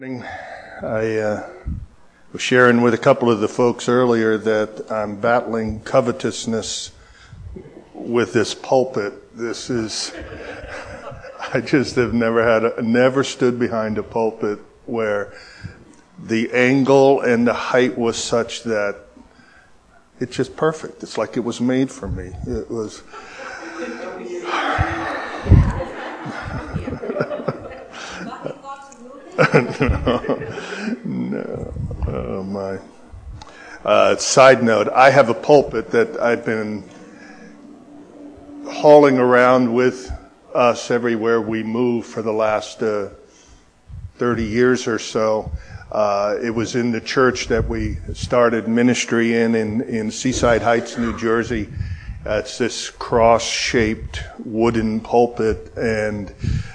I was sharing with a couple of the folks earlier that I'm battling covetousness with this pulpit. I just have never stood behind a pulpit where the angle and the height was such that it's just perfect. It's like it was made for me. It was... No. Oh my. Side note, I have a pulpit that I've been hauling around with us everywhere we move for the last 30 years or so. It was in the church that we started ministry in Seaside Heights, New Jersey. It's this cross-shaped wooden pulpit, and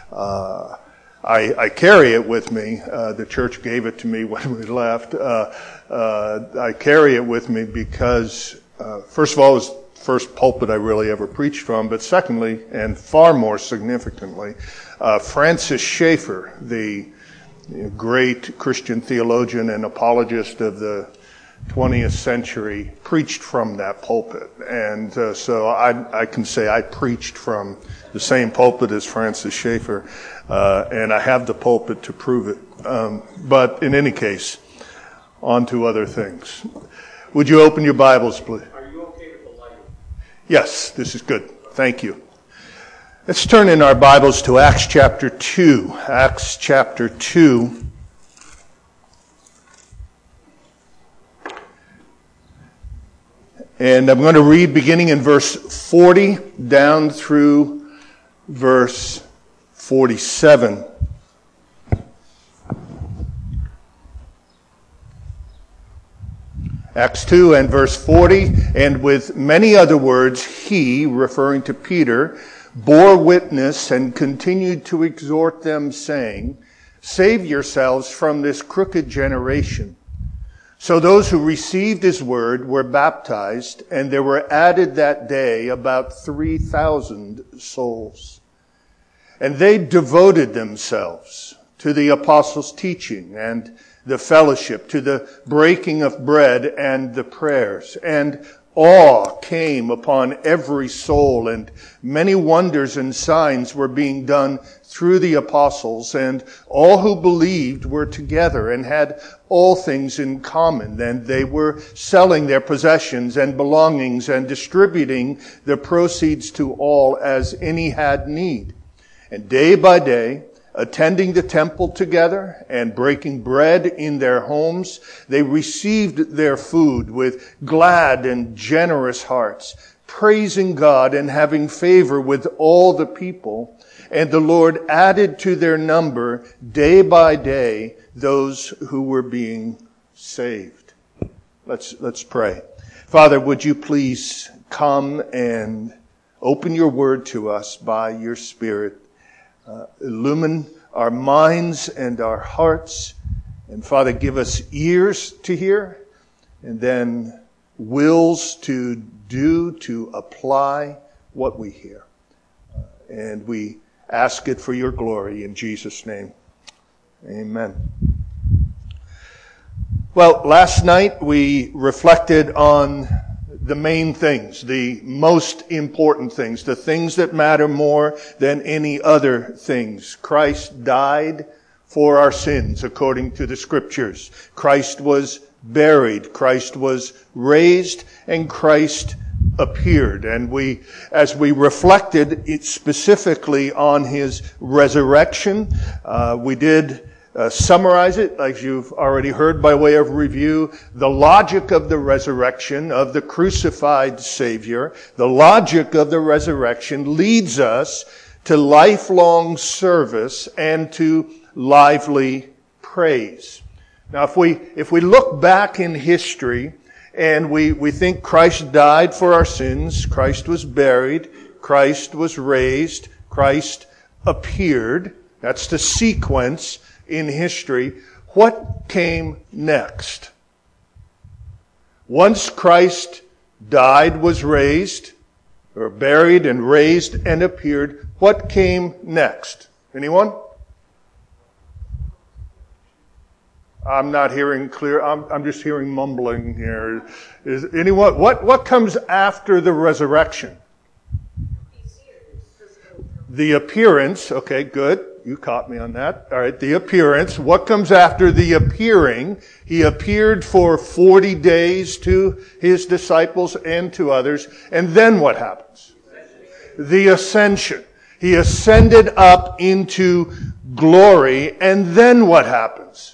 I carry it with me. The church gave it to me when we left. I carry it with me because, first of all, it was the first pulpit I really ever preached from, but secondly, and far more significantly, Francis Schaeffer, the great Christian theologian and apologist of the 20th century, preached from that pulpit. And so I can say I preached from the same pulpit as Francis Schaeffer, and I have the pulpit to prove it. But in any case, on to other things. Would you open your Bibles, please? Are you okay with the light? Yes, this is good. Thank you. Let's turn in our Bibles to Acts chapter 2. Acts chapter 2. And I'm going to read beginning in verse 40 down through verse 47. Acts 2 and verse 40, and with many other words, he, referring to Peter, bore witness and continued to exhort them, saying, "Save yourselves from this crooked generation." So those who received his word were baptized, and there were added that day about 3,000 souls. And they devoted themselves to the apostles' teaching and the fellowship, to the breaking of bread and the prayers. And awe came upon every soul, and many wonders and signs were being done through the apostles, and all who believed were together and had all things in common. And they were selling their possessions and belongings and distributing the proceeds to all as any had need. And day by day, attending the temple together and breaking bread in their homes, they received their food with glad and generous hearts, praising God and having favor with all the people. And the Lord added to their number day by day those who were being saved. Let's pray. Father, would you please come and open your word to us by your Spirit. Illumine our minds and our hearts. And Father, give us ears to hear and then wills to do, to apply what we hear. And we ask it for your glory in Jesus' name. Amen. Well, last night we reflected on the main things, the most important things, the things that matter more than any other things. Christ died for our sins according to the Scriptures. Christ was buried, Christ was raised, and Christ appeared. And as we reflected specifically on his resurrection, we did summarize it, as you've already heard by way of review, the logic of the resurrection of the crucified Savior. The logic of the resurrection leads us to lifelong service and to lively praise. Now, if we look back in history and we think Christ died for our sins, Christ was buried, Christ was raised, Christ appeared, that's the sequence in history, what came next? Once Christ died, was raised, or buried and raised and appeared, what came next? Anyone? I'm not hearing clear. I'm just hearing mumbling here. Is anyone, what comes after the resurrection? The appearance. Okay, good. You caught me on that. All right, the appearance. What comes after the appearing? He appeared for 40 days to his disciples and to others. And then what happens? The ascension. He ascended up into glory. And then what happens?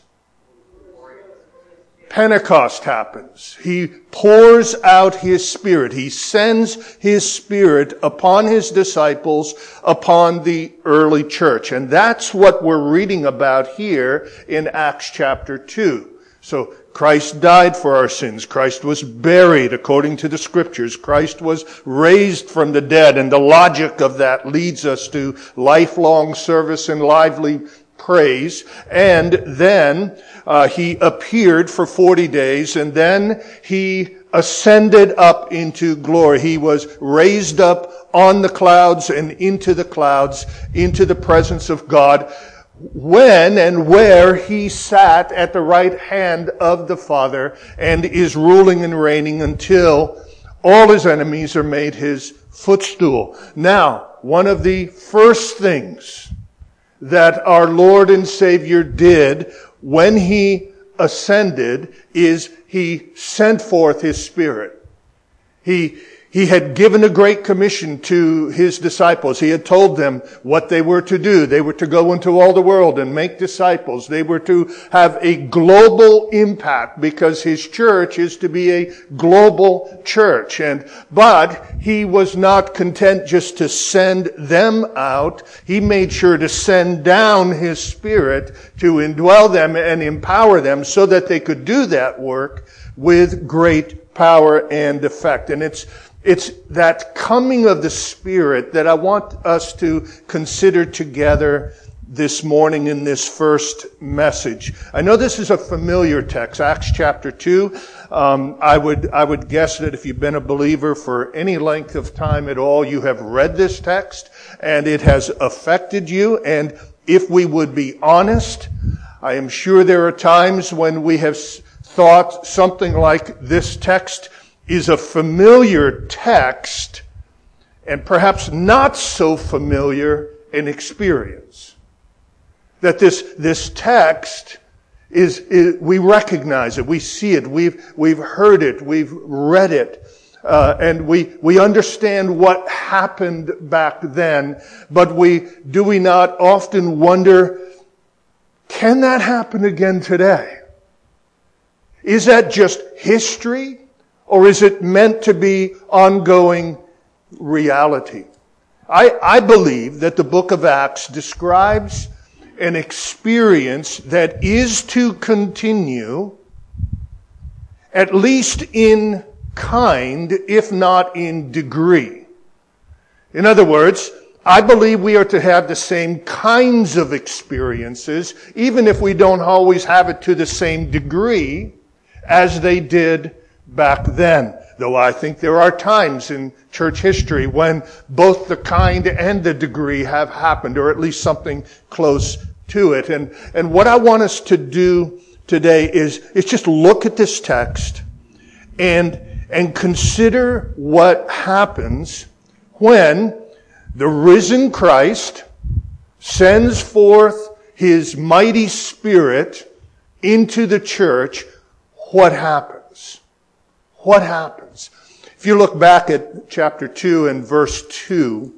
Pentecost happens. He pours out his Spirit. He sends his Spirit upon his disciples, upon the early church. And that's what we're reading about here in Acts chapter 2. So Christ died for our sins. Christ was buried according to the Scriptures. Christ was raised from the dead. And the logic of that leads us to lifelong service and lively praise. And then he appeared for 40 days, and then he ascended up into glory. He was raised up on the clouds and into the clouds, into the presence of God, when and where he sat at the right hand of the Father and is ruling and reigning until all his enemies are made his footstool. Now, one of the first things that our Lord and Savior did when he ascended is he sent forth his Spirit. He had given a great commission to his disciples. He had told them what they were to do. They were to go into all the world and make disciples. They were to have a global impact because his church is to be a global church. But he was not content just to send them out. He made sure to send down his Spirit to indwell them and empower them so that they could do that work with great power and effect. And it's that coming of the Spirit that I want us to consider together this morning in this first message. I know this is a familiar text, Acts chapter 2. I would guess that if you've been a believer for any length of time at all, you have read this text and it has affected you. And if we would be honest, I am sure there are times when we have thought something like this text is a familiar text and perhaps not so familiar an experience. That this text is we recognize it, we see it, we've heard it, we've read it, and we understand what happened back then, but do we not often wonder, can that happen again today? Is that just history? Or is it meant to be ongoing reality? I believe that the book of Acts describes an experience that is to continue, at least in kind, if not in degree. In other words, I believe we are to have the same kinds of experiences, even if we don't always have it to the same degree as they did back then. Though I think there are times in church history when both the kind and the degree have happened, or at least something close to it. And what I want us to do today is just look at this text and consider what happens when the risen Christ sends forth his mighty Spirit into the church. What happens? What happens? If you look back at chapter 2 and verse 2,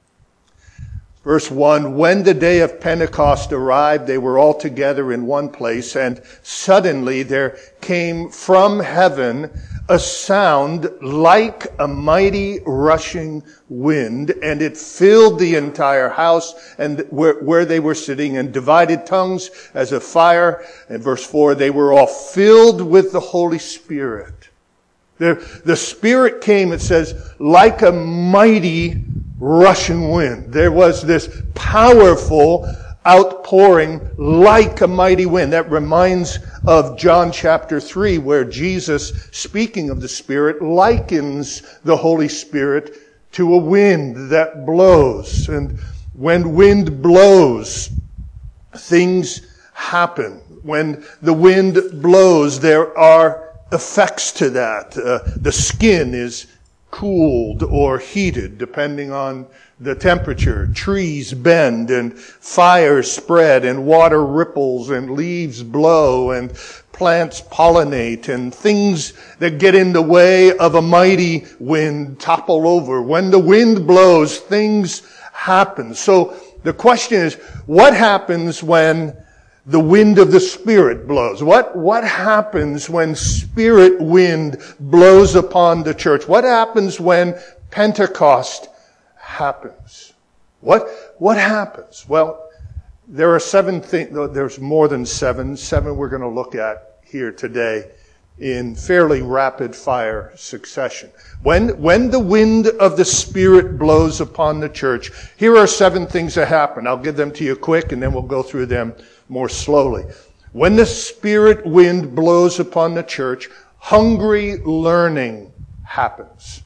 verse 1, when the day of Pentecost arrived, they were all together in one place, and suddenly there came from heaven a sound like a mighty rushing wind, and it filled the entire house and where they were sitting, and divided tongues as a fire. And verse 4, they were all filled with the Holy Spirit. The Spirit came, it says, like a mighty rushing wind. There was this powerful outpouring like a mighty wind. That reminds of John chapter 3, where Jesus, speaking of the Spirit, likens the Holy Spirit to a wind that blows. And when wind blows, things happen. When the wind blows, there are effects to that. The skin is cooled or heated depending on the temperature. Trees bend and fires spread and water ripples and leaves blow and plants pollinate and things that get in the way of a mighty wind topple over. When the wind blows, things happen. So the question is, what happens when the wind of the Spirit blows? What happens when Spirit wind blows upon the church? What happens when Pentecost happens? What happens? Well, there are 7 things. There's more than 7. 7 we're going to look at here today in fairly rapid fire succession. When the wind of the Spirit blows upon the church, here are 7 things that happen. I'll give them to you quick and then we'll go through them more slowly. When the Spirit wind blows upon the church, hungry learning happens.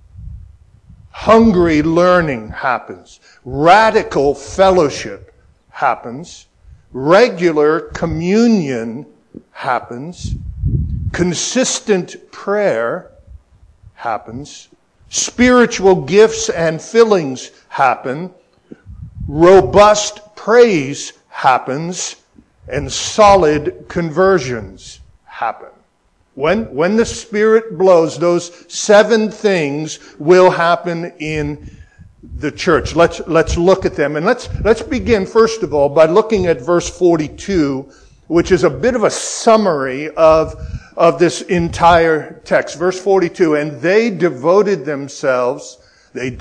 Hungry learning happens. Radical fellowship happens. Regular communion happens. Consistent prayer happens. Spiritual gifts and fillings happen. Robust praise happens. And solid conversions happen. When the Spirit blows, those 7 things will happen in the church. Let's look at them. And let's begin, first of all, by looking at verse 42, which is a bit of a summary of this entire text. Verse 42, and they devoted themselves to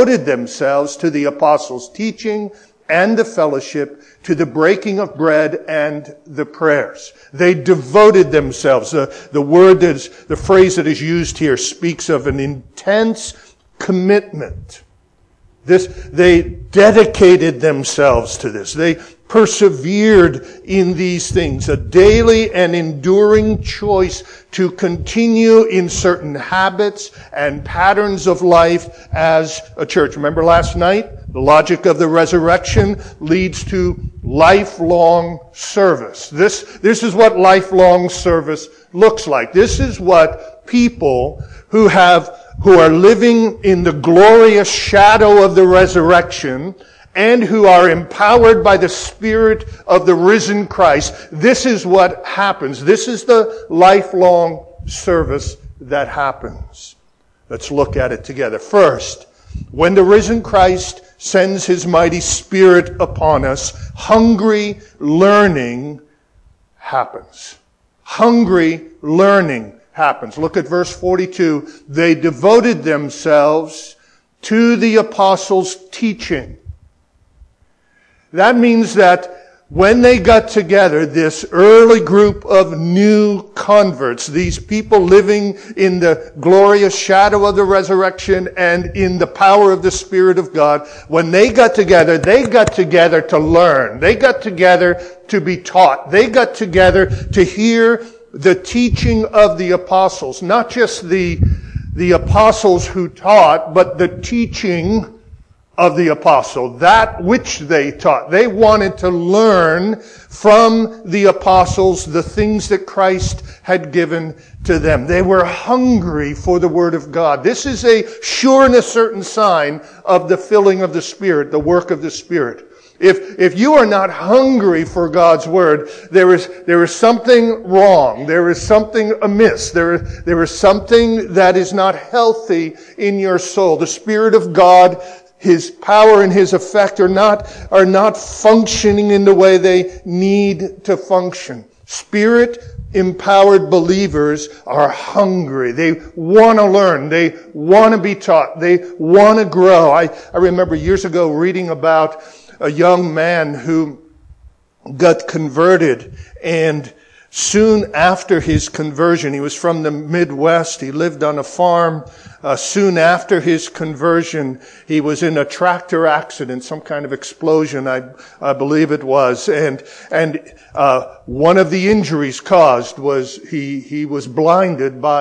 the apostles' teaching and the fellowship, to the breaking of bread and the prayers. They devoted themselves. The phrase that is used here speaks of an intense commitment. They dedicated themselves to this. They persevered in these things, a daily and enduring choice to continue in certain habits and patterns of life as a church. Remember last night? The logic of the resurrection leads to lifelong service. This is what lifelong service looks like. This is what people who are living in the glorious shadow of the resurrection and who are empowered by the Spirit of the risen Christ, this is what happens. This is the lifelong service that happens. Let's look at it together. First, when the risen Christ sends His mighty Spirit upon us, hungry learning happens. Hungry learning happens. Look at verse 42. They devoted themselves to the apostles' teaching. That means that when they got together, this early group of new converts, these people living in the glorious shadow of the resurrection and in the power of the Spirit of God, when they got together to learn. They got together to be taught. They got together to hear the teaching of the apostles. Not just the apostles who taught, but the teaching of the apostle, that which they taught. They wanted to learn from the apostles the things that Christ had given to them. They were hungry for the Word of God. This is a sure and a certain sign of the filling of the Spirit, the work of the Spirit. If you are not hungry for God's Word, there is something wrong. There is something amiss. There is something that is not healthy in your soul. The Spirit of God, His power and His effect are not functioning in the way they need to function. Spirit-empowered believers are hungry. They want to learn. They want to be taught. They want to grow. I remember years ago reading about a young man who got converted, and soon after his conversion, he was from the Midwest, he lived on a farm. Soon after his conversion, he was in a tractor accident, some kind of explosion, I believe it was. And one of the injuries caused was he was blinded by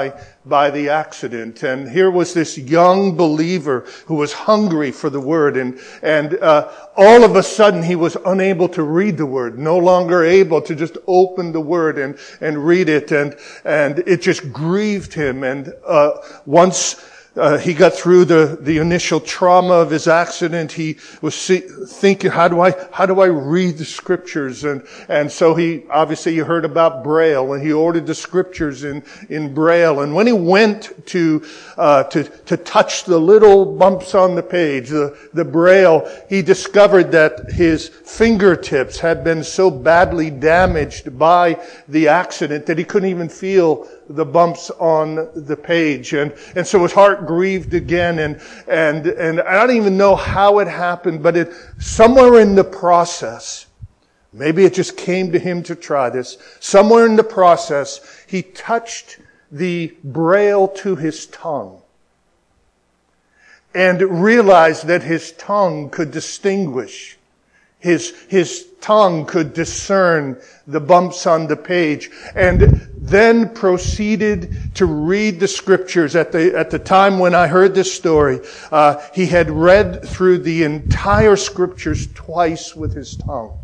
by the accident. And here was this young believer who was hungry for the Word, and all of a sudden he was unable to read the Word, no longer able to just open the Word and read it, and it just grieved him. And once he got through the initial trauma of his accident, he was thinking, how do I read the Scriptures? And so he heard about Braille, and he ordered the Scriptures in Braille. And when he went to touch the little bumps on the page, the Braille, he discovered that his fingertips had been so badly damaged by the accident that he couldn't even feel the bumps on the page. And so his heart grieved again, and I don't even know how it happened, but somewhere in the process, maybe it just came to him to try this, somewhere in the process, he touched the Braille to his tongue and realized that his tongue could distinguish. His tongue could discern the bumps on the page, and then proceeded to read the Scriptures. At the time when I heard this story, he had read through the entire Scriptures twice with his tongue.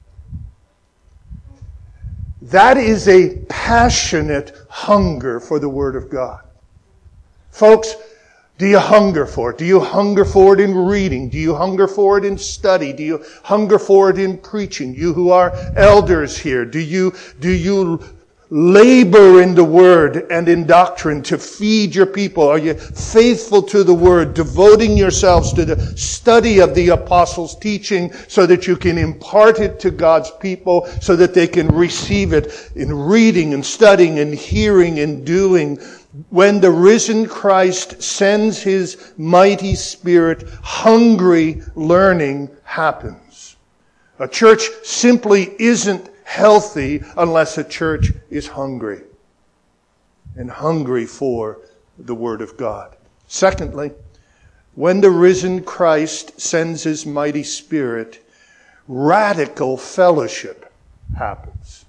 That is a passionate hunger for the Word of God. Folks, do you hunger for it? Do you hunger for it in reading? Do you hunger for it in study? Do you hunger for it in preaching? You who are elders here, do you labor in the Word and in doctrine to feed your people? Are you faithful to the Word, devoting yourselves to the study of the apostles' teaching so that you can impart it to God's people, so that they can receive it in reading and studying and hearing and doing? When the risen Christ sends His mighty Spirit, hungry learning happens. A church simply isn't healthy unless a church is hungry, and hungry for the Word of God. Secondly, when the risen Christ sends His mighty Spirit, radical fellowship happens.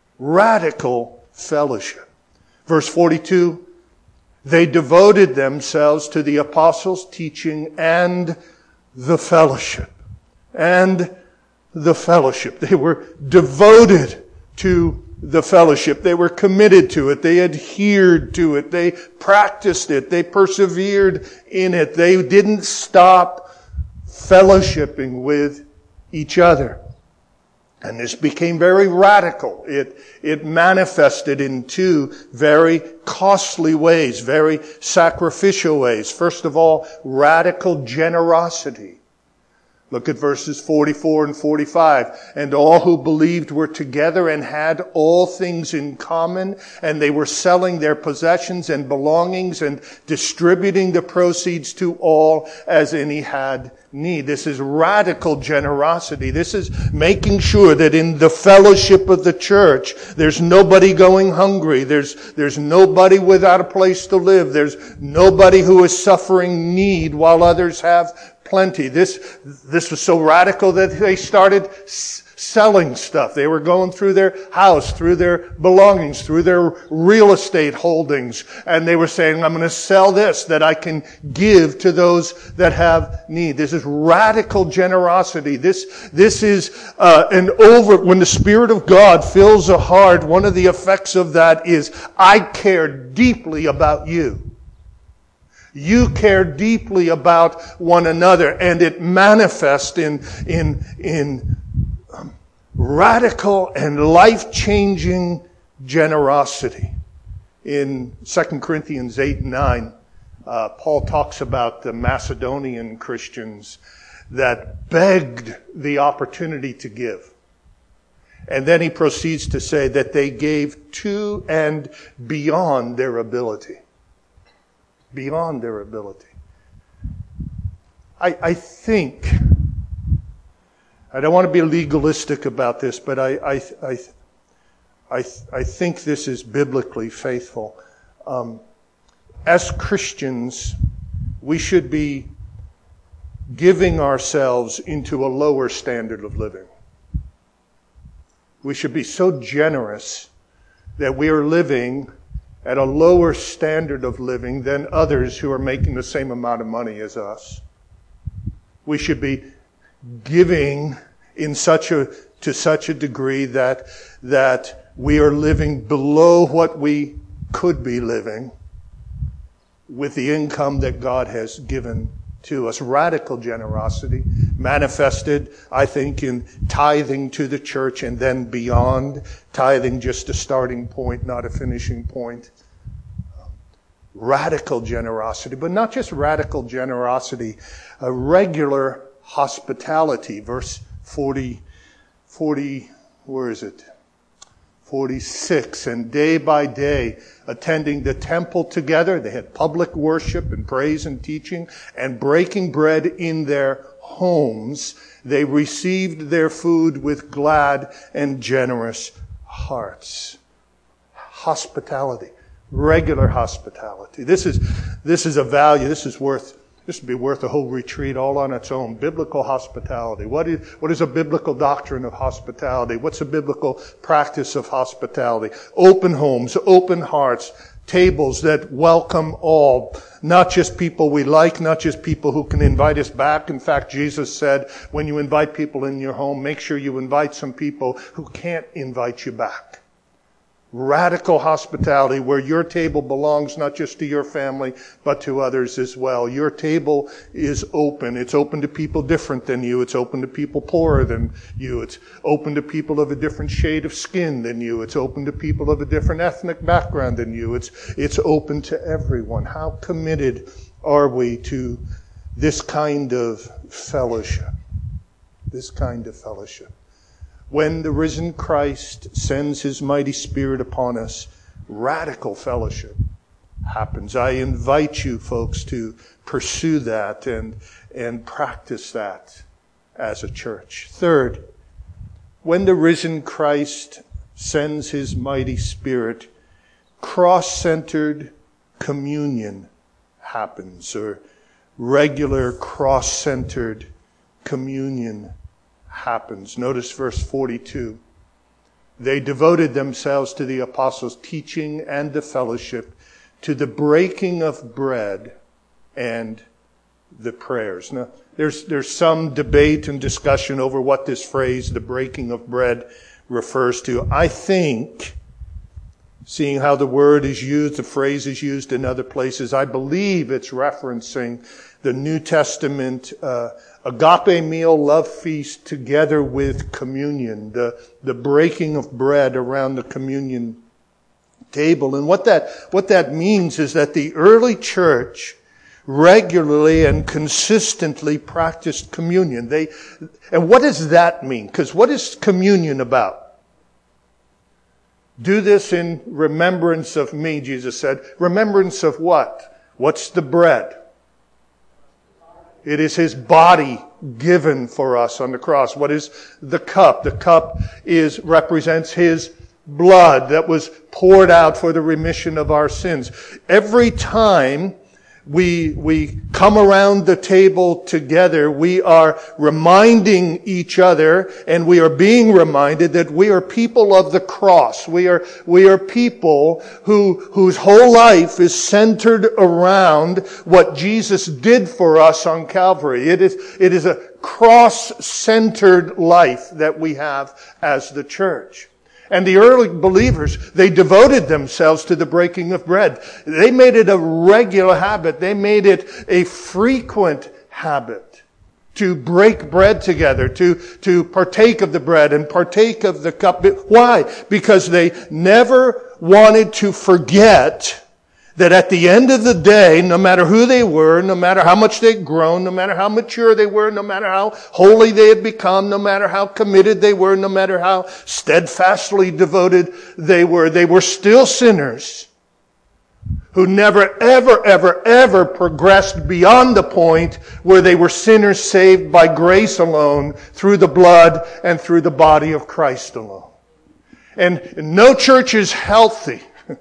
Radical fellowship. Verse 42, they devoted themselves to the apostles' teaching and the fellowship. And the fellowship. They were devoted to the fellowship. They were committed to it. They adhered to it. They practiced it. They persevered in it. They didn't stop fellowshipping with each other. And this became very radical. It manifested in two very costly ways, very sacrificial ways. First of all, radical generosity. Look at verses 44 and 45. And all who believed were together and had all things in common, and they were selling their possessions and belongings and distributing the proceeds to all as any had need. This is radical generosity. This is making sure that in the fellowship of the church, there's nobody going hungry. There's nobody without a place to live. There's nobody who is suffering need while others have plenty. This was so radical that they started selling stuff. They were going through their house, through their belongings, through their real estate holdings, and they were saying, I'm going to sell this that I can give to those that have need. This is radical generosity. This is when the Spirit of God fills a heart, one of the effects of that is, I care deeply about you. You care deeply about one another, and it manifests in radical and life-changing generosity. In 2 Corinthians 8 and 9, Paul talks about the Macedonian Christians that begged the opportunity to give. And then he proceeds to say that they gave to and beyond their ability. Beyond their ability. I think, I don't want to be legalistic about this, but I think this is biblically faithful. As Christians, we should be giving ourselves into a lower standard of living. We should be so generous that we are living at a lower standard of living than others who are making the same amount of money as us. We should be giving to such a degree that we are living below what we could be living with the income that God has given to us. Radical generosity manifested, I think, in tithing to the church and then beyond. Tithing just a starting point, not a finishing point. Radical generosity, but not just radical generosity, a regular hospitality. Verse 40, where is it? 46, and day by day attending the temple together. They had public worship and praise and teaching, and breaking bread in their homes. They received their food with glad and generous hearts. Hospitality. Regular hospitality. This is a value. This would be worth a whole retreat all on its own. Biblical hospitality. What is a biblical doctrine of hospitality? What's a biblical practice of hospitality? Open homes, open hearts, tables that welcome all. Not just people we like, not just people who can invite us back. In fact, Jesus said, when you invite people in your home, make sure you invite some people who can't invite you back. Radical hospitality where your table belongs not just to your family, but to others as well. Your table is open. It's open to people different than you. It's open to people poorer than you. It's open to people of a different shade of skin than you. It's open to people of a different ethnic background than you. It's open to everyone. How committed are we to this kind of fellowship? This kind of fellowship. When the risen Christ sends His mighty Spirit upon us, radical fellowship happens. I invite you folks to pursue that and practice that as a church. Third, when the risen Christ sends His mighty Spirit, cross-centered communion happens, or regular cross-centered communion happens. Notice verse 42. They devoted themselves to the apostles' teaching and the fellowship, to the breaking of bread and the prayers. Now, there's some debate and discussion over what this phrase, the breaking of bread, refers to. I think, seeing how the word is used, the phrase is used in other places, I believe it's referencing the New Testament agape meal, love feast, together with communion, the breaking of bread around the communion table. And what that means is that the early church regularly and consistently practiced communion. And what does that mean? Because what is communion about? Do this in remembrance of me, Jesus said. Remembrance of what? What's the bread? It is His body given for us on the cross. What is the cup? The cup represents His blood that was poured out for the remission of our sins. Every time we come around the table together, we are reminding each other, and we are being reminded that we are people of the cross. We are people whose whole life is centered around what Jesus did for us on Calvary. It is a cross-centered life that we have as the church. And the early believers, they devoted themselves to the breaking of bread. They made it a regular habit. They made it a frequent habit to break bread together, to partake of the bread and partake of the cup. Why? Because they never wanted to forget that at the end of the day, no matter who they were, no matter how much they'd grown, no matter how mature they were, no matter how holy they had become, no matter how committed they were, no matter how steadfastly devoted they were still sinners who never, ever, ever, ever progressed beyond the point where they were sinners saved by grace alone, through the blood and through the body of Christ alone. And no church is healthy.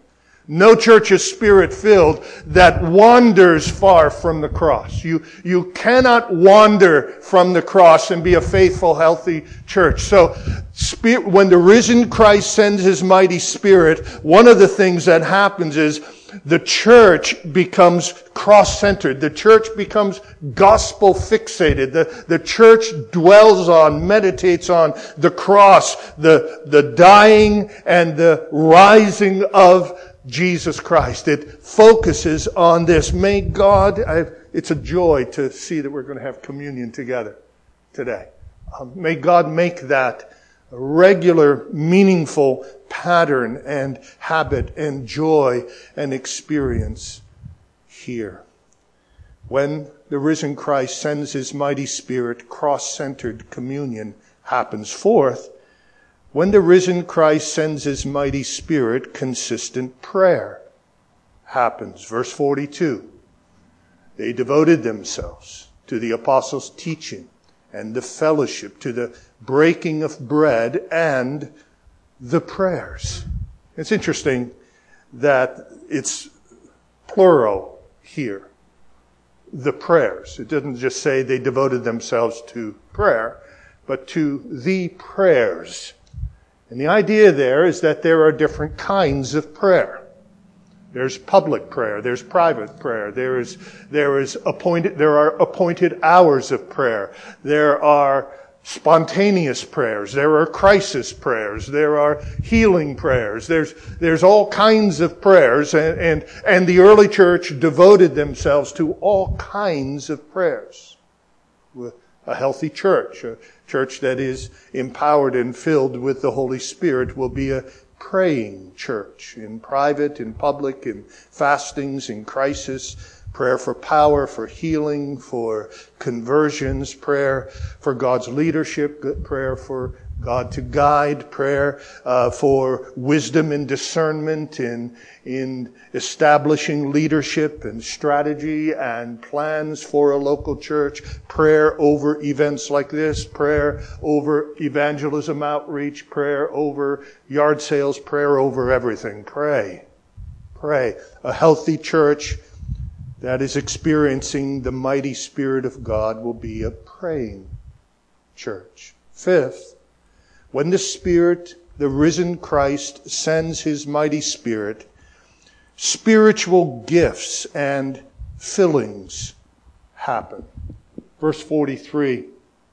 No church is Spirit-filled that wanders far from the cross. You cannot wander from the cross and be a faithful, healthy church. So, when the risen Christ sends His mighty Spirit, one of the things that happens is the church becomes cross-centered. The church becomes gospel-fixated. The church dwells on, meditates on the cross, the dying and the rising of Jesus Christ. It focuses on this. May God, it's a joy to see that we're going to have communion together today. May God make that a regular, meaningful pattern and habit and joy and experience here. When the risen Christ sends His mighty Spirit, cross-centered communion happens. Fourth, when the risen Christ sends His mighty Spirit, consistent prayer happens. Verse 42. They devoted themselves to the apostles' teaching and the fellowship, to the breaking of bread and the prayers. It's interesting that it's plural here. The prayers. It doesn't just say they devoted themselves to prayer, but to the prayers. And the idea there is that there are different kinds of prayer. There's public prayer, there's private prayer, there are appointed hours of prayer, there are spontaneous prayers, there are crisis prayers, there are healing prayers, there's all kinds of prayers, and the early church devoted themselves to all kinds of prayers. A healthy church, a church that is empowered and filled with the Holy Spirit, will be a praying church, in private, in public, in fastings, in crisis, prayer for power, for healing, for conversions, prayer for God's leadership, prayer for God to guide, prayer for wisdom and discernment in establishing leadership and strategy and plans for a local church, prayer over events like this, prayer over evangelism outreach, prayer over yard sales, prayer over everything. Pray. Pray. A healthy church that is experiencing the mighty Spirit of God will be a praying church. Fifth, when the Spirit, the risen Christ, sends His mighty Spirit, spiritual gifts and fillings happen. Verse 43.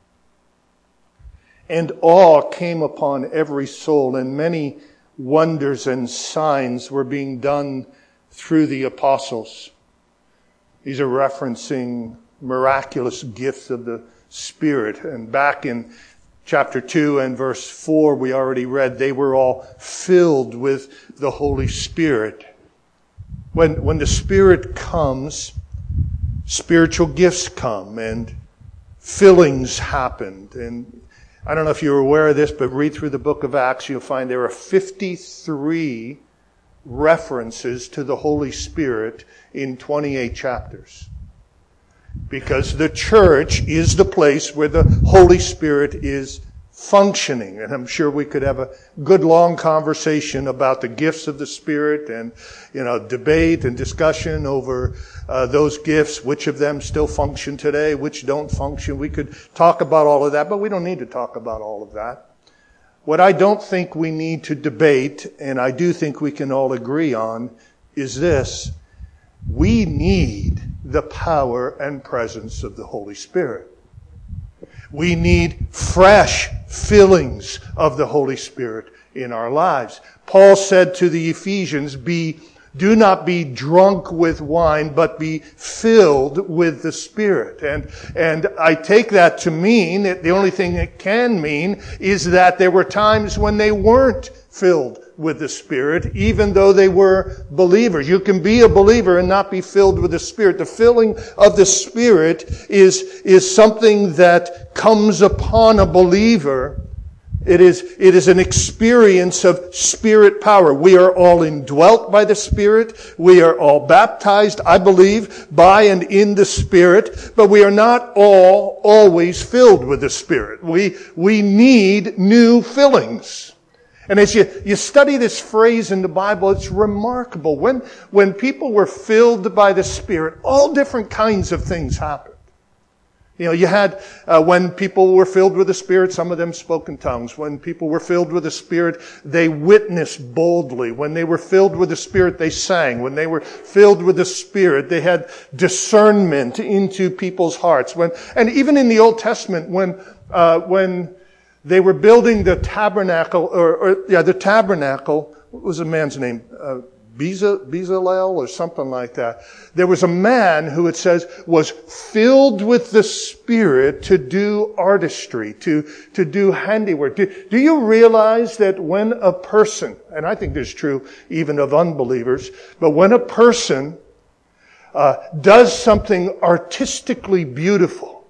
And awe came upon every soul, and many wonders and signs were being done through the apostles. These are referencing miraculous gifts of the Spirit. And back in chapter 2 and verse 4, we already read, they were all filled with the Holy Spirit. When the Spirit comes, spiritual gifts come and fillings happened. And I don't know if you're aware of this, but read through the book of Acts, you'll find there are 53 references to the Holy Spirit in 28 chapters. Because the church is the place where the Holy Spirit is functioning. And I'm sure we could have a good long conversation about the gifts of the Spirit and, debate and discussion over those gifts, which of them still function today, which don't function. We could talk about all of that, but we don't need to talk about all of that. What I don't think we need to debate, and I do think we can all agree on, is this. We need the power and presence of the Holy Spirit. We need fresh fillings of the Holy Spirit in our lives. Paul said to the Ephesians, do not be drunk with wine, but be filled with the Spirit. And I take that to mean that the only thing it can mean is that there were times when they weren't filled with the Spirit, even though they were believers. You can be a believer and not be filled with the Spirit. The filling of the Spirit is something that comes upon a believer. It is an experience of Spirit power. We are all indwelt by the Spirit. We are all baptized, I believe, by and in the Spirit. But we are not all always filled with the Spirit. We need new fillings. And as you study this phrase in the Bible, it's remarkable. When people were filled by the Spirit, all different kinds of things happened. You had, when people were filled with the Spirit, some of them spoke in tongues. When people were filled with the Spirit, they witnessed boldly. When they were filled with the Spirit, they sang. When they were filled with the Spirit, they had discernment into people's hearts. And even in the Old Testament, when they were building the tabernacle, the tabernacle, what was the man's name? Bezalel or something like that. There was a man who, it says, was filled with the Spirit to do artistry, to do handiwork. Do you realize that when a person, and I think this is true even of unbelievers, but when a person does something artistically beautiful,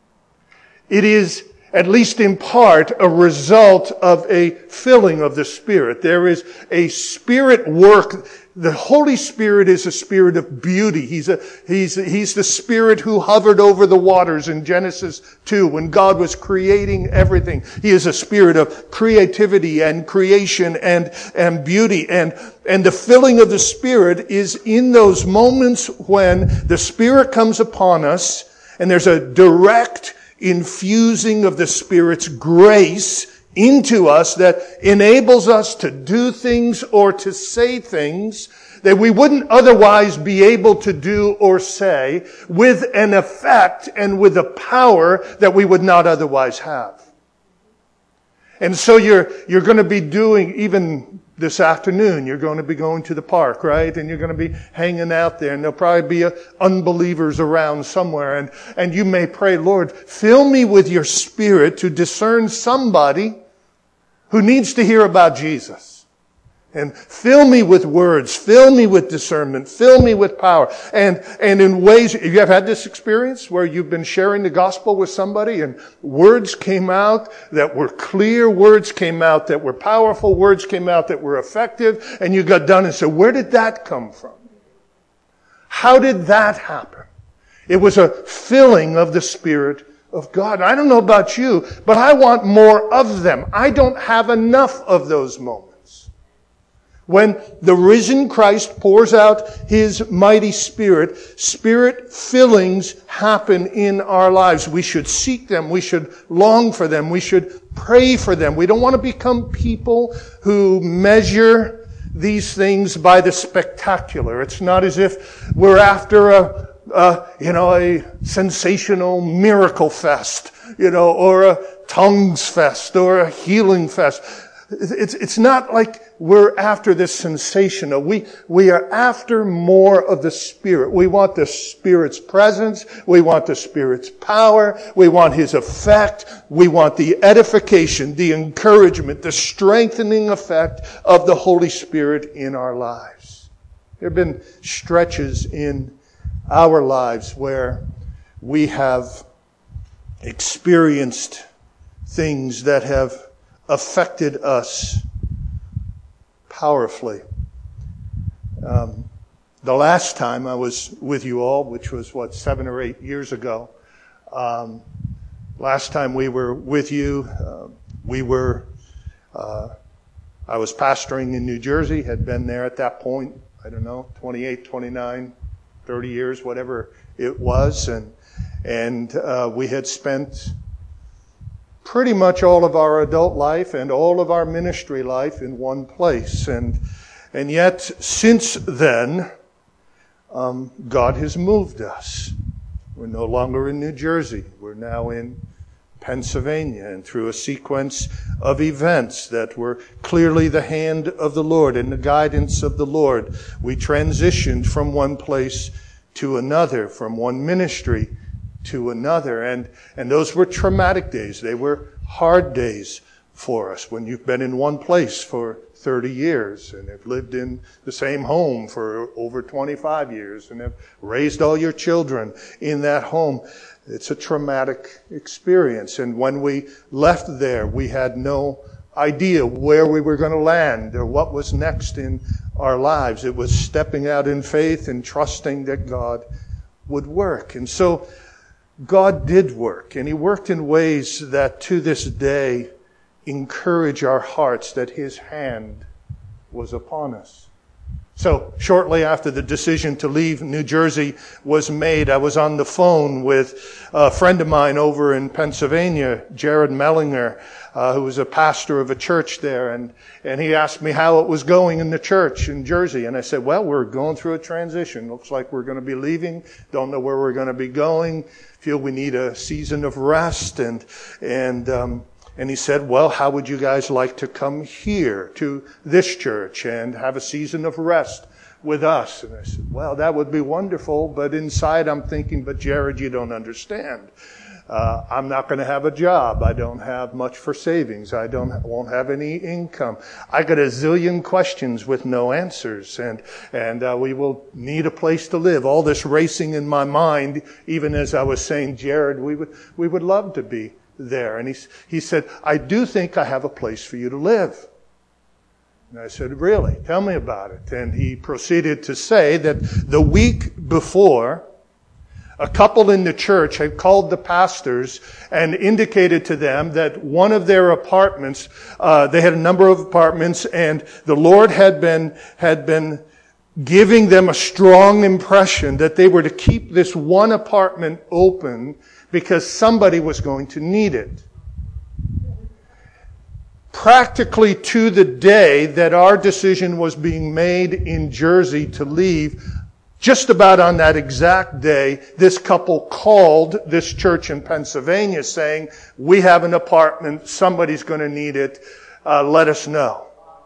it is, at least in part, a result of a filling of the Spirit. There is a Spirit work. The Holy Spirit is a Spirit of beauty. He's the Spirit who hovered over the waters in Genesis 2 when God was creating everything. He is a Spirit of creativity and creation and beauty. And the filling of the Spirit is in those moments when the Spirit comes upon us and there's a direct infusing of the Spirit's grace into us that enables us to do things or to say things that we wouldn't otherwise be able to do or say, with an effect and with a power that we would not otherwise have. And so you're going to be doing, even this afternoon, you're going to be going to the park, right? And you're going to be hanging out there, and there'll probably be unbelievers around somewhere. And you may pray, Lord, fill me with your Spirit to discern somebody who needs to hear about Jesus. And fill me with words, fill me with discernment, fill me with power. And in ways, have you ever had this experience where you've been sharing the gospel with somebody and words came out that were clear, words came out that were powerful, words came out that were effective, and you got done and said, where did that come from? How did that happen? It was a filling of the Spirit of God. I don't know about you, but I want more of them. I don't have enough of those moments. When the risen Christ pours out His mighty Spirit, Spirit fillings happen in our lives. We should seek them. We should long for them. We should pray for them. We don't want to become people who measure these things by the spectacular. It's not as if we're after a sensational miracle fest, or a tongues fest, or a healing fest. It's not like we're after this sensational. We are after more of the Spirit. We want the Spirit's presence. We want the Spirit's power. We want His effect. We want the edification, the encouragement, the strengthening effect of the Holy Spirit in our lives. There have been stretches in our lives where we have experienced things that have affected us powerfully. The last time I was with you all, which was 7 or 8 years ago, last time we were with you, I was pastoring in New Jersey, had been there at that point, 28, 29, 30 years, whatever it was, and we had spent pretty much all of our adult life and all of our ministry life in one place. And yet, since then, God has moved us. We're no longer in New Jersey. We're now in Pennsylvania. And through a sequence of events that were clearly the hand of the Lord and the guidance of the Lord, we transitioned from one place to another, from one ministry to another. And those were traumatic days. They were hard days for us when you've been in one place for 30 years and have lived in the same home for over 25 years and have raised all your children in that home. It's a traumatic experience. And when we left there, we had no idea where we were going to land or what was next in our lives. It was stepping out in faith and trusting that God would work. And so God did work, and He worked in ways that to this day encourage our hearts that His hand was upon us. So shortly after the decision to leave New Jersey was made, I was on the phone with a friend of mine over in Pennsylvania, Jared Mellinger, who was a pastor of a church there. And he asked me how it was going in the church in Jersey. And I said, well, we're going through a transition. Looks like we're going to be leaving. Don't know where we're going to be going. Feel we need a season of rest. And he said, well, how would you guys like to come here to this church and have a season of rest with us? And I said, well, that would be wonderful. But inside I'm thinking, but Jared, you don't understand. I'm not going to have a job. I don't have much for savings. Won't have any income. I got a zillion questions with no answers. And we will need a place to live. All this racing in my mind, even as I was saying, Jared, we would love to be there. And he said, I do think I have a place for you to live. And I said, really? Tell me about it. And he proceeded to say that the week before, a couple in the church had called the pastors and indicated to them that one of their apartments, they had a number of apartments, and the Lord had been giving them a strong impression that they were to keep this one apartment open because somebody was going to need it. Practically to the day that our decision was being made in Jersey to leave, just about on that exact day, this couple called this church in Pennsylvania saying, we have an apartment, somebody's going to need it, let us know.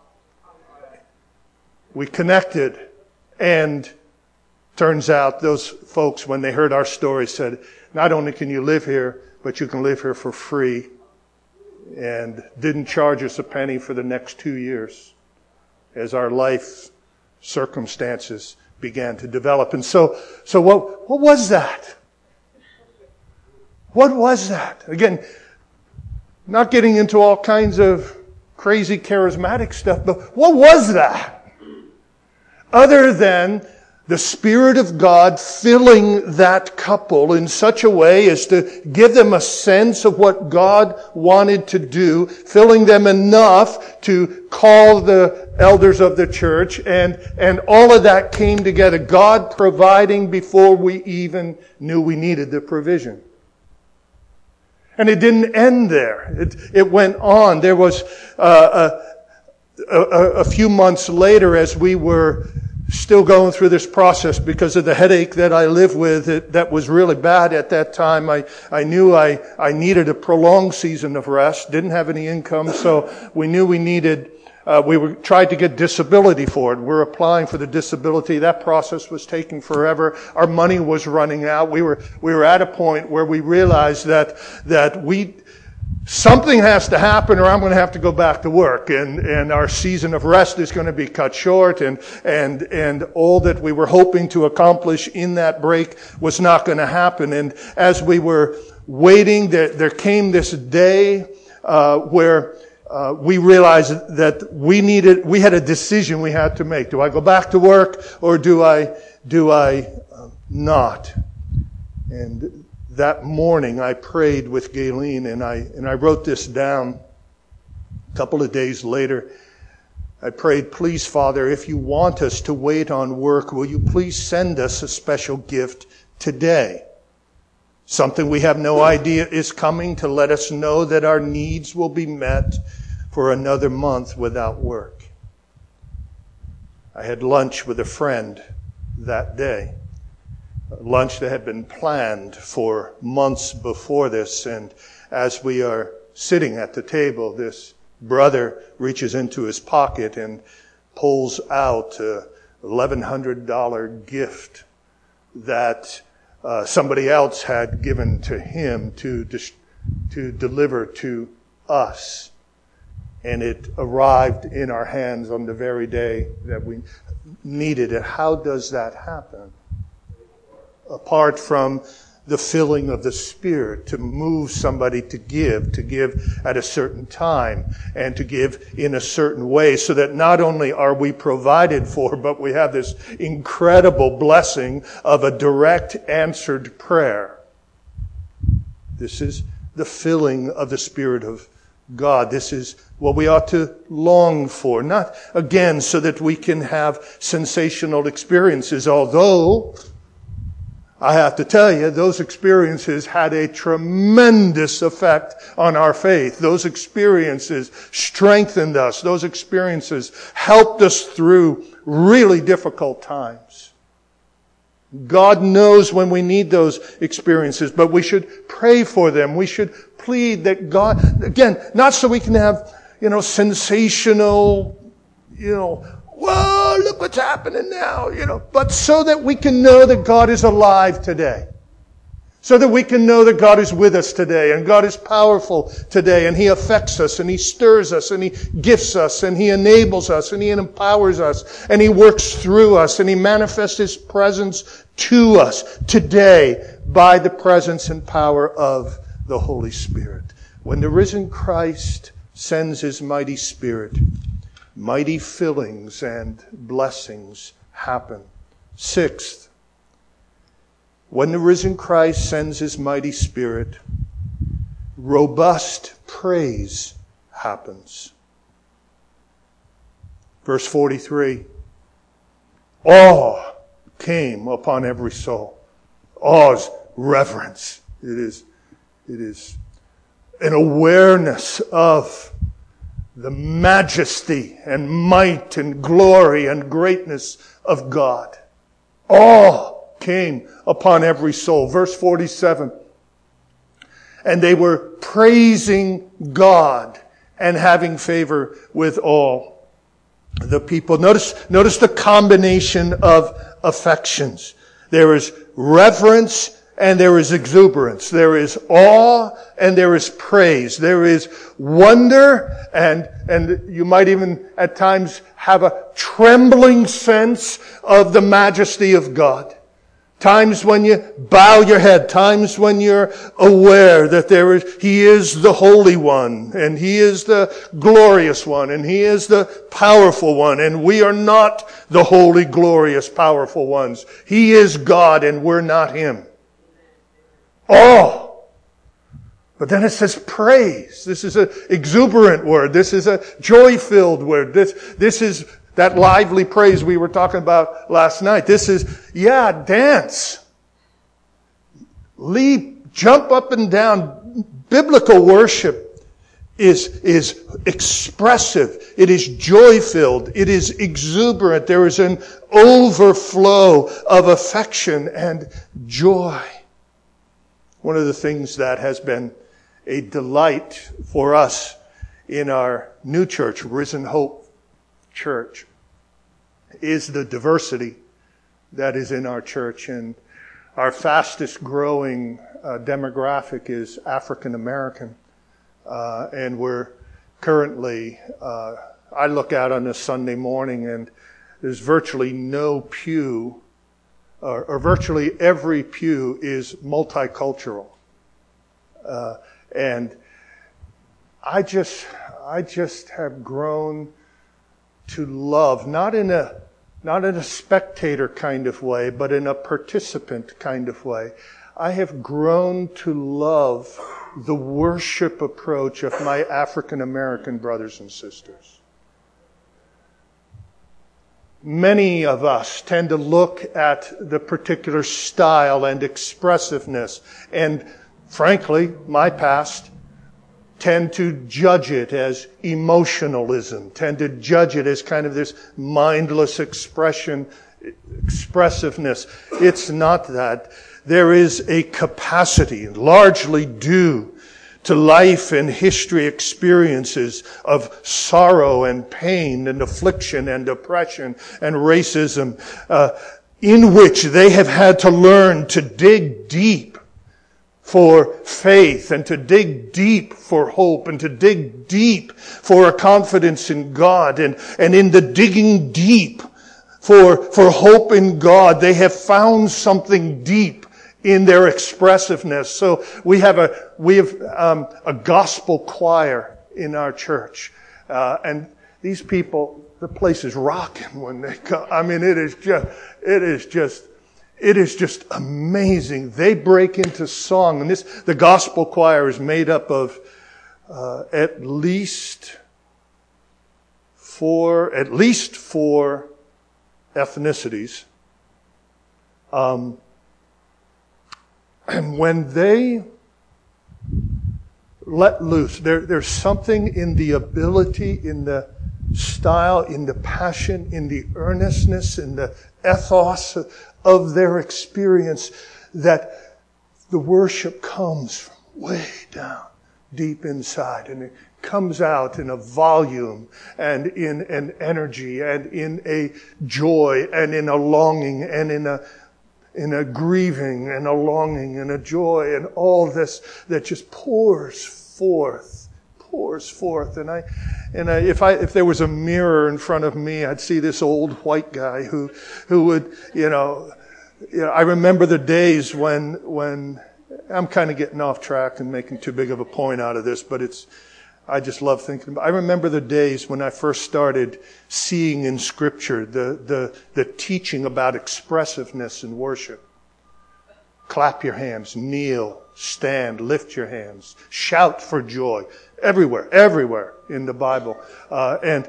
We connected, and turns out those folks, when they heard our story, said, not only can you live here, but you can live here for free, and didn't charge us a penny for the next 2 years as our life circumstances began to develop. And so what was that? What was that? Again, not getting into all kinds of crazy charismatic stuff, but what was that? Other than the Spirit of God filling that couple in such a way as to give them a sense of what God wanted to do, filling them enough to call the elders of the church, and all of that came together. God providing before we even knew we needed the provision. And it didn't end there. It went on. There was a few months later, as we were still going through this process because of the headache that I live with, that was really bad at that time. I knew I needed a prolonged season of rest, didn't have any income, so we knew we needed, tried to get disability for it. We're applying for the disability. That process was taking forever. Our money was running out. We were at a point where we realized that something has to happen or I'm going to have to go back to work, and our season of rest is going to be cut short, and all that we were hoping to accomplish in that break was not going to happen. And as we were waiting, there came this day where we realized that we had a decision we had to make. Do I go back to work or do I not? And that morning I prayed with Galen, and I wrote this down. A couple of days later, I prayed, please, Father, if you want us to wait on work, will you please send us a special gift today? Something we have no idea is coming to let us know that our needs will be met for another month without work. I had lunch with a friend that day. Lunch that had been planned for months before this, and as we are sitting at the table, this brother reaches into his pocket and pulls out a $1,100 gift that somebody else had given to him to deliver to us. And it arrived in our hands on the very day that we needed it. How does that happen? Apart from the filling of the Spirit to move somebody to give at a certain time and to give in a certain way, so that not only are we provided for, but we have this incredible blessing of a direct answered prayer. This is the filling of the Spirit of God. This is what we ought to long for. Not, again, so that we can have sensational experiences, although I have to tell you, those experiences had a tremendous effect on our faith. Those experiences strengthened us. Those experiences helped us through really difficult times. God knows when we need those experiences, but we should pray for them. We should plead that God, again, not so we can have, sensational, whoa, look what's happening now, but so that we can know that God is alive today. So that we can know that God is with us today, and God is powerful today, and He affects us, and He stirs us, and He gifts us, and He enables us, and He empowers us, and He works through us, and He manifests His presence to us today by the presence and power of the Holy Spirit. When the risen Christ sends His mighty Spirit, mighty fillings and blessings happen. Sixth, when the risen Christ sends His mighty Spirit, robust praise happens. Verse 43, awe came upon every soul. Awe is reverence. It is an awareness of the majesty and might and glory and greatness of God. Awe came upon every soul. Verse 47. And they were praising God and having favor with all the people. Notice the combination of affections. There is reverence and there is exuberance. There is awe and there is praise. There is wonder and you might even at times have a trembling sense of the majesty of God. Times when you bow your head, times when you're aware that He is the Holy One, and He is the glorious one, and He is the powerful one, and we are not the holy, glorious, powerful ones. He is God, and we're not Him. Oh! But then it says praise. This is an exuberant word. This is a joy-filled word. This is that lively praise we were talking about last night. This is, dance. Leap, jump up and down. Biblical worship is expressive. It is joy-filled. It is exuberant. There is an overflow of affection and joy. One of the things that has been a delight for us in our new church, Risen Hope Church, is the diversity that is in our church. And our fastest growing demographic is African American. And we're currently, I look out on a Sunday morning and there's virtually no pew, or virtually every pew is multicultural. And I just have grown to love, not in a spectator kind of way, but in a participant kind of way. I have grown to love the worship approach of my African American brothers and sisters. Many of us tend to look at the particular style and expressiveness, and frankly, my past, tend to judge it as emotionalism, tend to judge it as kind of this mindless expressiveness. It's not that. There is a capacity, largely due to life and history experiences of sorrow and pain and affliction and oppression and racism, in which they have had to learn to dig deep for faith and to dig deep for hope and to dig deep for a confidence in God. And in the digging deep for hope in God, they have found something deep in their expressiveness. So we have a gospel choir in our church. And these people, the place is rocking when they come. I mean, it is just amazing. They break into song. And the gospel choir is made up of at least four ethnicities. And when they let loose, there's something in the ability, in the style, in the passion, in the earnestness, in the ethos of their experience that the worship comes from way down, deep inside, and it comes out in a volume and in an energy and in a joy and in a longing and in a grieving and a longing and a joy and all this that just pours forth. And if there was a mirror in front of me, I'd see this old white guy who would, I remember the days when I'm kind of getting off track and making too big of a point out of this, but I just love thinking about it. I remember the days when I first started seeing in Scripture the teaching about expressiveness in worship. Clap your hands, kneel, stand, lift your hands, shout for joy. Everywhere in the Bible. I'm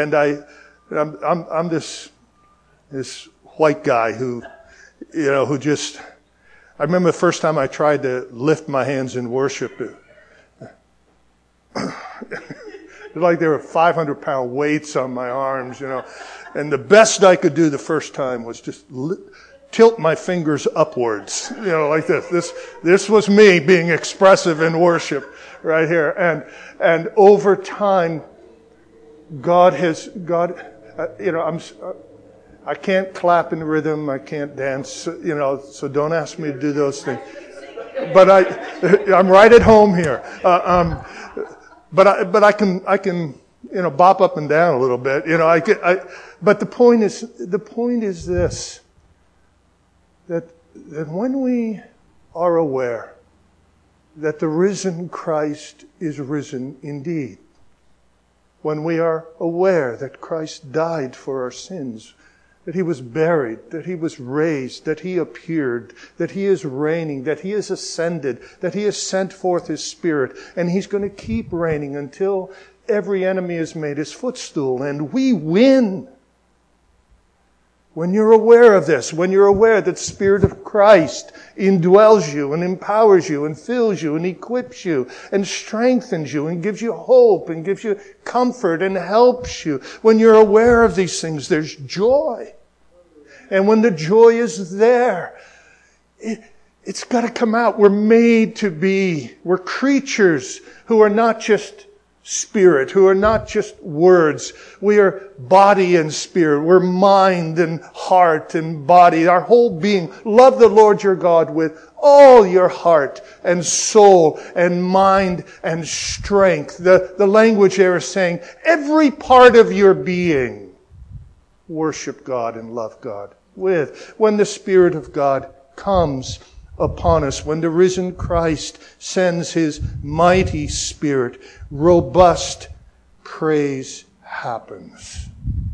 this white guy who just, I remember the first time I tried to lift my hands in worship. It's like there were 500-pound weights on my arms, and the best I could do the first time was just tilt my fingers upwards, like this. This was me being expressive in worship right here. And over time, I can't clap in rhythm, I can't dance, so don't ask me to do those things. But I'm right at home here. But I can bop up and down a little bit, but the point is this, that when we are aware that the risen Christ is risen indeed, when we are aware that Christ died for our sins, that He was buried, that He was raised, that He appeared, that He is reigning, that He is ascended, that He has sent forth His Spirit, and He's going to keep reigning until every enemy is made His footstool, and we win. When you're aware of this, when you're aware that the Spirit of Christ indwells you and empowers you and fills you and equips you and strengthens you and gives you hope and gives you comfort and helps you, when you're aware of these things, there's joy. And when the joy is there, it's got to come out. We're creatures who are not just spirit, who are not just words. We are body and spirit. We're mind and heart and body. Our whole being. Love the Lord your God with all your heart and soul and mind and strength. The language there is saying every part of your being. Worship God and love God with. When the Spirit of God comes upon us, when the risen Christ sends His mighty Spirit, robust praise happens.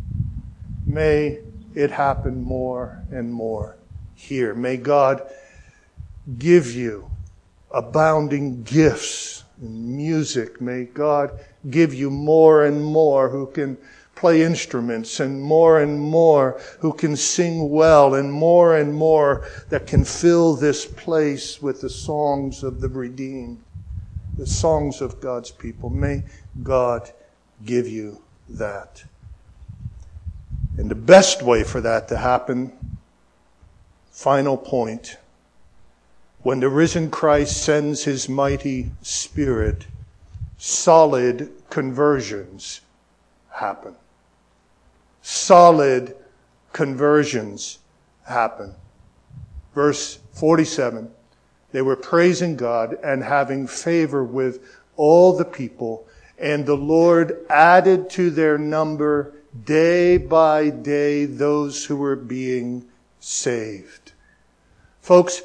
May it happen more and more here. May God give you abounding gifts in music. May God give you more and more who can play instruments, and more who can sing well, and more that can fill this place with the songs of the redeemed, the songs of God's people. May God give you that. And the best way for that to happen, final point, when the risen Christ sends His mighty Spirit, solid conversions happen. Solid conversions happen. Verse 47, they were praising God and having favor with all the people, and the Lord added to their number day by day those who were being saved. Folks,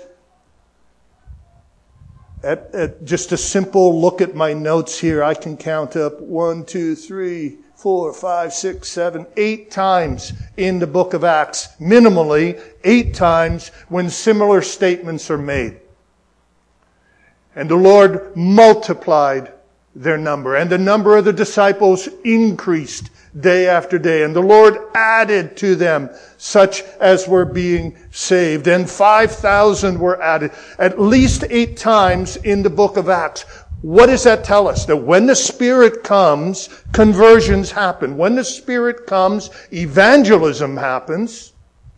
at just a simple look at my notes here, I can count up 1, 2, 3, 4, 5, 6, 7, 8 times in the book of Acts, minimally 8 times when similar statements are made. And the Lord multiplied their number. And the number of the disciples increased day after day. And the Lord added to them such as were being saved. And 5,000 were added. At least 8 times in the book of Acts. What does that tell us? That when the Spirit comes, conversions happen. When the Spirit comes, evangelism happens.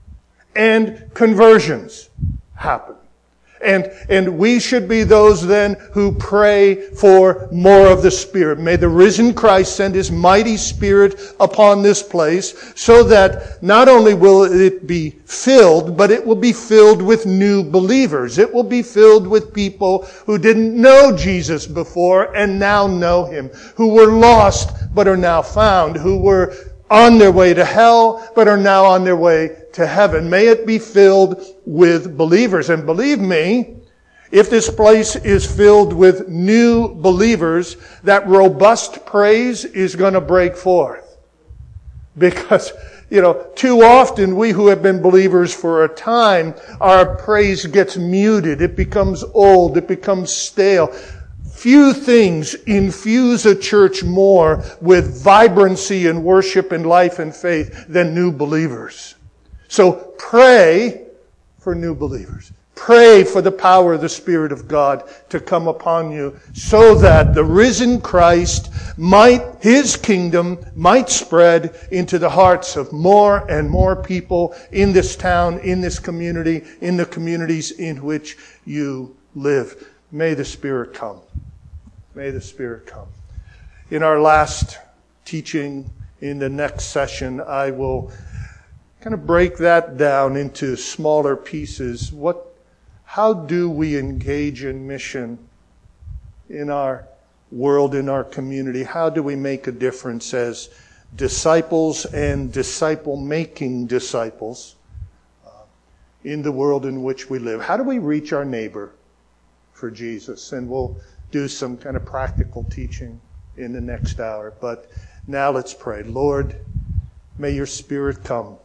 And conversions happen. And we should be those then who pray for more of the Spirit. May the risen Christ send His mighty Spirit upon this place so that not only will it be filled, but it will be filled with new believers. It will be filled with people who didn't know Jesus before and now know Him, who were lost but are now found, who were on their way to hell but are now on their way to heaven. May it be filled with believers. And believe me, if this place is filled with new believers, that robust praise is going to break forth. Because, too often we who have been believers for a time, our praise gets muted. It becomes old. It becomes stale. Few things infuse a church more with vibrancy and worship and life and faith than new believers. So pray for new believers. Pray for the power of the Spirit of God to come upon you so that the risen Christ His kingdom might spread into the hearts of more and more people in this town, in this community, in the communities in which you live. May the Spirit come. May the Spirit come. In our last teaching, in the next session, I will kind of break that down into smaller pieces. How do we engage in mission in our world, in our community? How do we make a difference as disciples and disciple-making disciples in the world in which we live? How do we reach our neighbor for Jesus? And we'll do some kind of practical teaching in the next hour. But now let's pray. Lord, may your Spirit come.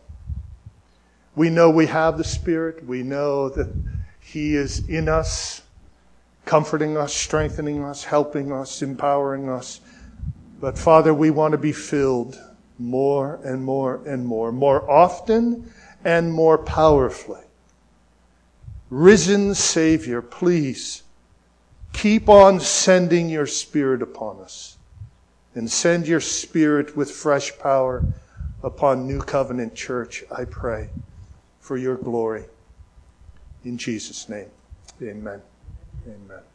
We know we have the Spirit. We know that He is in us, comforting us, strengthening us, helping us, empowering us. But Father, we want to be filled more and more and more often and more powerfully. Risen Savior, please keep on sending your Spirit upon us. And send your Spirit with fresh power upon New Covenant Church, I pray, for your glory. In Jesus' name, amen. Amen.